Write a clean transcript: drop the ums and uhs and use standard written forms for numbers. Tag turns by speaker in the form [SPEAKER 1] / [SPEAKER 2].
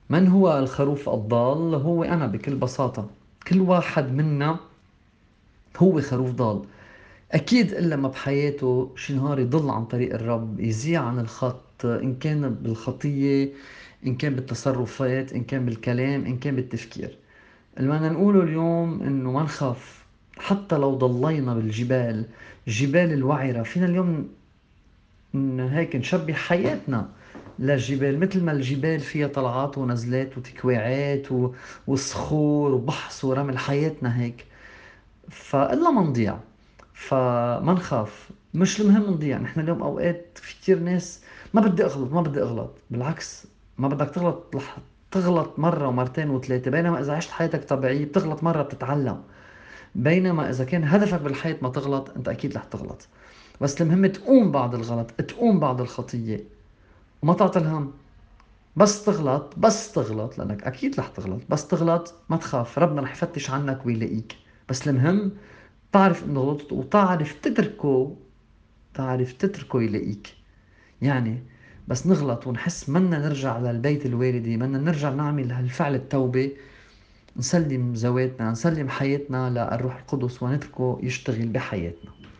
[SPEAKER 1] من هو الخروف الضال؟ هو أنا بكل بساطة. كل واحد منا هو خروف ضال. أكيد إلا ما بحياته شي نهار يضل عن طريق الرب، يزيع عن الخط، إن كان بالخطية، إن كان بالتصرفات، إن كان بالكلام، إن كان بالتفكير. اللي بدنا نقوله اليوم إنه ما نخاف. حتى لو ضلينا بالجبال، جبال الوعرة، فينا اليوم هيك نشبه حياتنا للجبال. مثل ما الجبال فيها طلعات ونزلات وتكويعات وصخور وبحث ورمل، حياتنا هيك. فإلا ما نضيع، فما نخاف. مش المهم نضيع. نحن اليوم أوقات في كتير ناس ما بدي أغلط، ما بدي أغلط، بالعكس. ما بدك تغلط رح تغلط مرة ومرتين وثلاثة، بينما إذا عشت حياتك طبيعية بتغلط مرة بتتعلم. بينما إذا كان هدفك بالحياة ما تغلط، أنت أكيد رح تغلط. بس المهم تقوم بعد الغلط، تقوم بعد الخطية، وما تعطي الهم. بس تغلط، بس تغلط، لأنك أكيد رح تغلط. بس تغلط ما تخاف، ربنا رح يفتش عنك ويلاقيك. بس المهم تعرف إنه غلطت وتعرف تتركه، تعرف تتركه يلاقيك. يعني بس نغلط ونحس منا نرجع للبيت الوالدي، منا نرجع نعمل هالفعل التوبة، نسلم ذواتنا، نسلم حياتنا للروح القدس ونتركه يشتغل بحياتنا.